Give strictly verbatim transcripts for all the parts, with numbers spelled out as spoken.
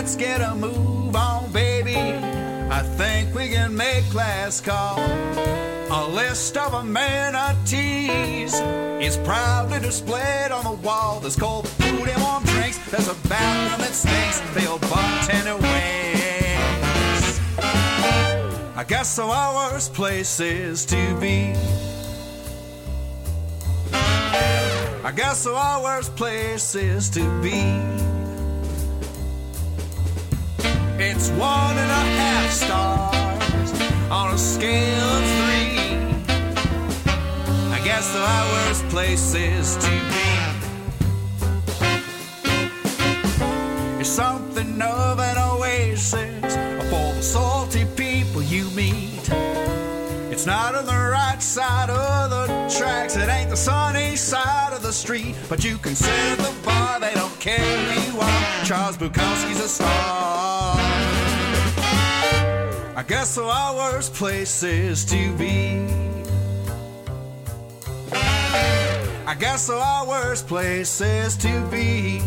let's get a move on, baby. I think we can make last call. A list of amenities is proudly displayed on the wall. There's cold food and warm drinks. There's a bathroom that stinks. The old bartender waits. I guess the worst place is to be. I guess the worst place is to be. It's one and a half stars on a scale of three. I guess the worst place is to be. It's something of an oasis for the salty people you meet. It's not on the right side of the tracks. It ain't the sunny side of the street. But you can sit at the bar, they don't care who you are. Charles Bukowski's a star. I guess the worst place is to be. I guess the worst place is to be.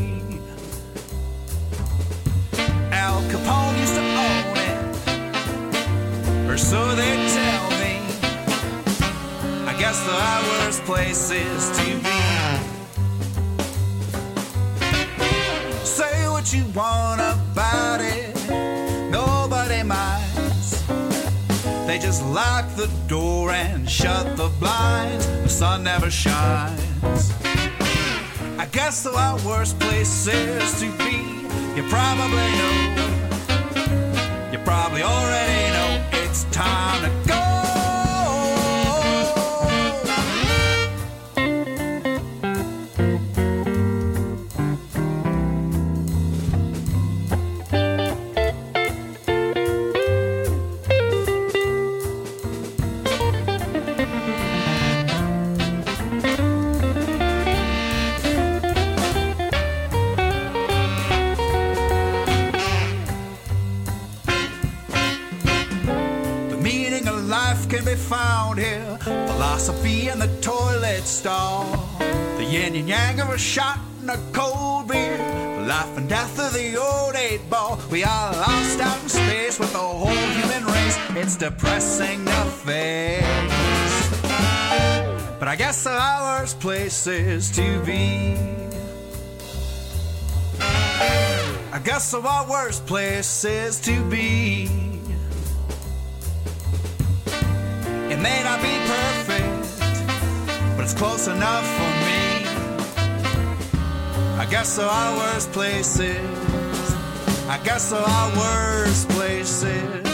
Al Capone used to own it, or so they tell me. I guess the worst place is to be. Say what you want about it, nobody minds. They just lock the door and shut the blinds. The sun never shines. I guess the worst place is to be. You probably know, you probably already know, it's time to go. Can be found here. Philosophy in the toilet stall. The yin and yang of a shot and a cold beer. The life and death of the old eight ball. We are lost out in space with the whole human race. It's depressing to face. But I guess the worst place is to be. I guess the worst place is to be. It may not be perfect, but it's close enough for me. I guess so our worst place is. I guess so our worst place is.